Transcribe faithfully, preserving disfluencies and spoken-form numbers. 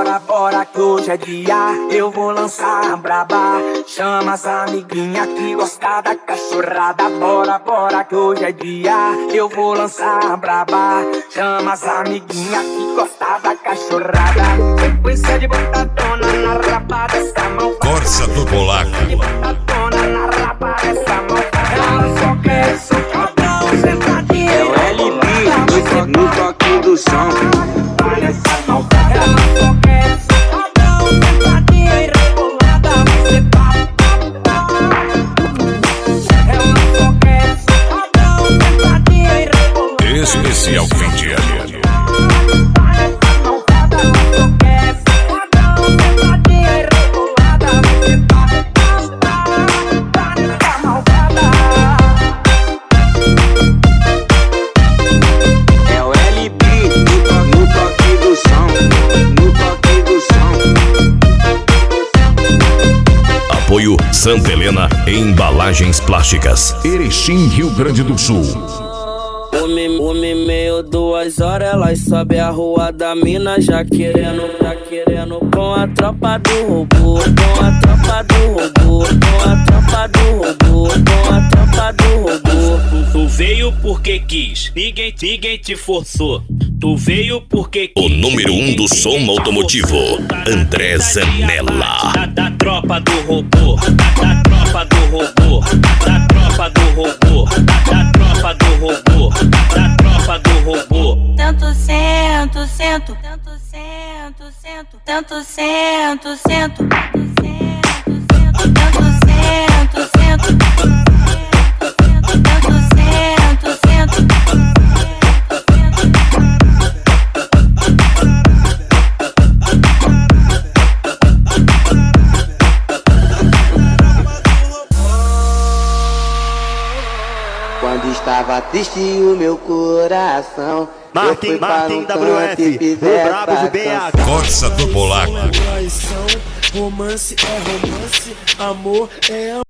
bora, bora que hoje é dia. Eu vou lançar a braba. Chama as amiguinhas que gostam da cachorrada. Bora, bora que hoje é dia. Eu vou lançar a braba. Chama as amiguinhas que gostam da cachorrada. Sequência de botadona na rapa dessa mão. Corsa do Polaco. Botadona na rapa dessa mão. Ela só quer socadão, sentadinha. É o L B no toque do som. Ela só quer socadão, sentadinha e rebolada. Você pá, pá, pá. Ela só quer socadão, sentadinha e rebolada. Especial fim de ano. Apoio Santa Helena Embalagens Plásticas, Erechim, Rio Grande do Sul. Uma e meia, duas horas, elas sobe a rua da mina, já querendo, já querendo com a tropa do robô, com a tropa do robô, com a tropa do robô, com a tropa do robô. Tu veio porque quis, ninguém, ninguém te forçou. Tu veio porque quis. O número um do som automotivo, André Zanella. Da, da tropa do robô, da, da tropa do robô, da tropa do robô, da, da tropa do robô, da tropa do robô. Tanto sento, sento, tanto sento, sento, tanto sento, sento, tanto sento, sento, tanto sento, tanto sento, sento. Quando estava triste o meu coração, Martin, Martin W F, o brabo do B H. Corsa do Polaco. Romance é romance, amor é amor.